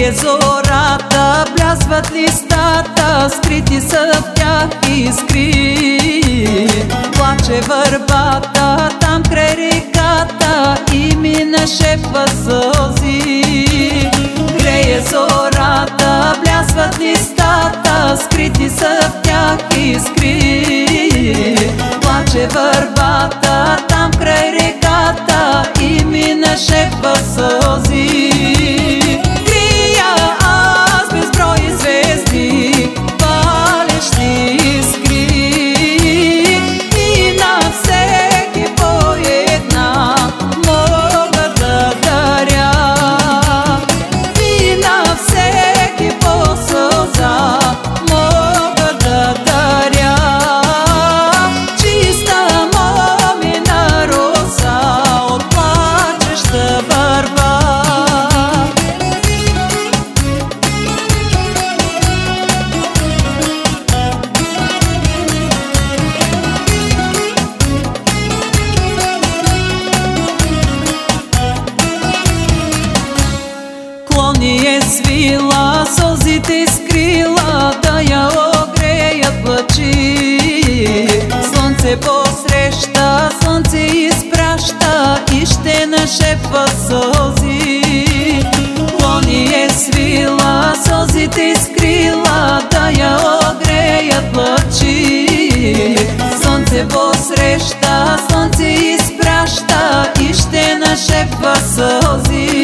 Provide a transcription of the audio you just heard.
Грее зората, блясват листата, скрити са в тях искри. Плаче върбата там край реката и ми нашепва сълзи. Грее зората, блясват листата, скрити са в тях искри. Плаче върбата там край реката и ми нашепва сълзи. Грия аз безброй звезди, палещи искри, и на всеки по една мога да даря, и на всеки по сълза мога да даря. Чиста момина роза от плачеща върба. Клони е свила, сълзите скрила, да я огреят плачи. Слънце посреща, слънце изпраща и ще нашепва сълзи. Клони е свила, сълзите скрила, да я огреят плачи. Слънце посреща, слънце изпраща и ще нашепва сълзи.